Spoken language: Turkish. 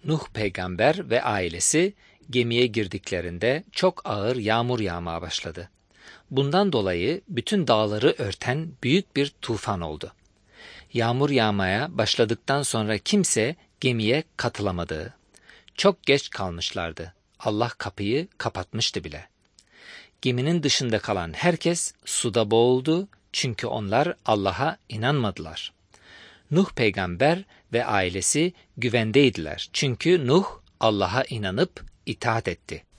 Nuh peygamber ve ailesi gemiye girdiklerinde çok ağır yağmur yağmaya başladı. Bundan dolayı bütün dağları örten büyük bir tufan oldu. Yağmur yağmaya başladıktan sonra kimse gemiye katılamadı. Çok geç kalmışlardı. Allah kapıyı kapatmıştı bile. Geminin dışında kalan herkes suda boğuldu çünkü onlar Allah'a inanmadılar. Nuh peygamber ve ailesi güvendeydiler çünkü Nuh Allah'a inanıp itaat etti.